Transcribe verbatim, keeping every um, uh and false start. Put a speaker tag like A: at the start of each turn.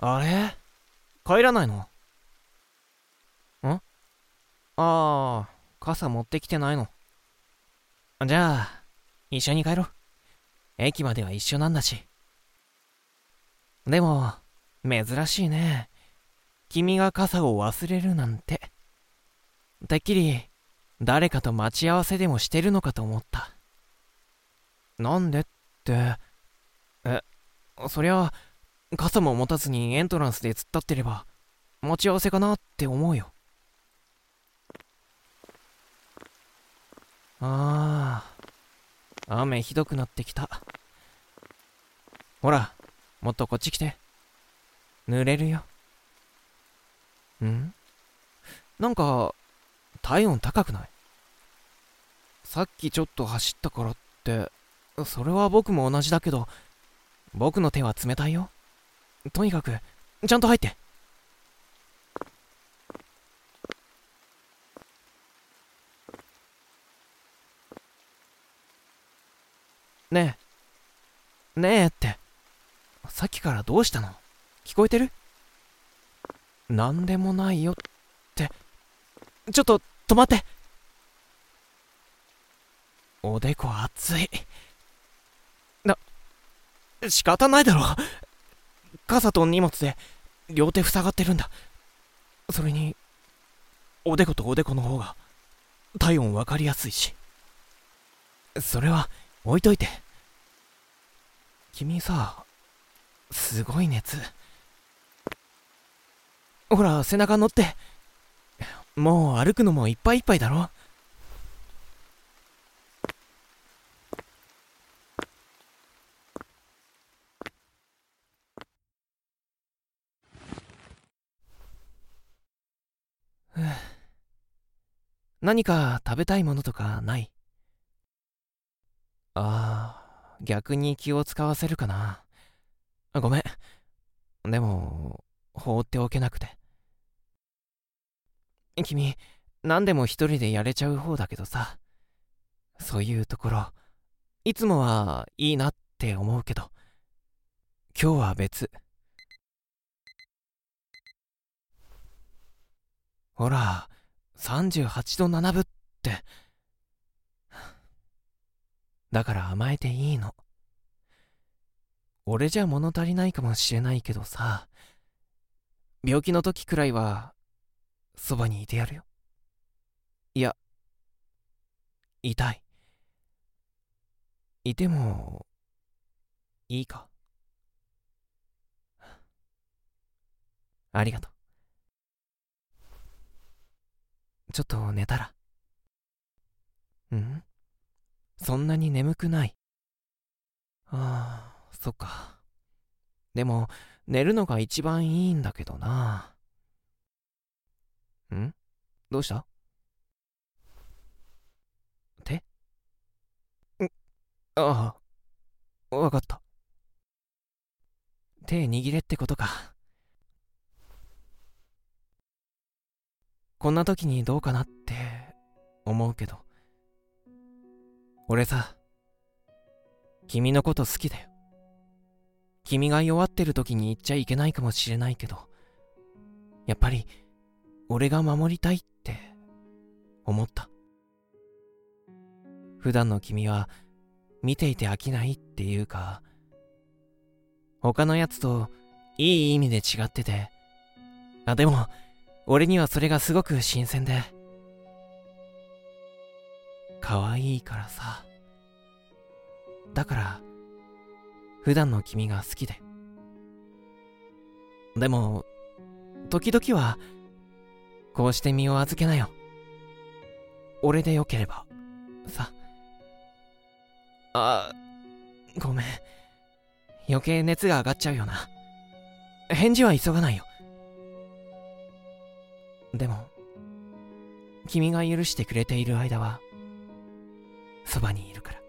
A: あれ、帰らないの？んああ、傘持ってきてないの。じゃあ、一緒に帰ろう。駅までは一緒なんだし。でも、珍しいね。君が傘を忘れるなんて。てっきり、誰かと待ち合わせでもしてるのかと思った。なんでって、え、そりゃ、傘も持たずにエントランスで突っ立ってれば、待ち合わせかなって思うよ。ああ、雨ひどくなってきた。ほら、もっとこっち来て。濡れるよ。ん？なんか、体温高くない？さっきちょっと走ったからって、それは僕も同じだけど、僕の手は冷たいよ。とにかく、ちゃんと入って。ねえ、ねえって、さっきからどうしたの？聞こえてる？なんでもないよって、ちょっと止まって。おでこ熱い。な、仕方ないだろ。傘と荷物で両手塞がってるんだ。それに、おでことおでこの方が体温分かりやすいし。それは置いといて。君さ、すごい熱。ほら、背中乗って。もう歩くのもいっぱいいっぱいだろ。何か食べたいものとかない？ああ、逆に気を使わせるかな。ごめん。でも、放っておけなくて。君、何でも一人でやれちゃう方だけどさ、そういうところ、いつもはいいなって思うけど、今日は別。ほら、さんじゅうはちどななぶって。だから甘えていいの。俺じゃ物足りないかもしれないけどさ、病気の時くらいは、そばにいてやるよ。いや、痛い。いても、いいか。ありがとう。ちょっと寝たら。ん？そんなに眠くない。ああ、そっか。でも、寝るのが一番いいんだけどな。ん？どうした？手？ん？ああ、わかった。手握れってことか。こんな時にどうかなって思うけど。俺さ、君のこと好きだよ。君が弱ってる時に言っちゃいけないかもしれないけど、やっぱり、俺が守りたいって思った。普段の君は、見ていて飽きないっていうか、他のやつといい意味で違ってて、あ、でも、俺にはそれがすごく新鮮で、可愛いからさ。だから、普段の君が好きで。でも、時々は、こうして身を預けなよ。俺でよければ、さ。あ、ごめん。余計熱が上がっちゃうよな。返事は急がないよ。でも、君が許してくれている間は、そばにいるから。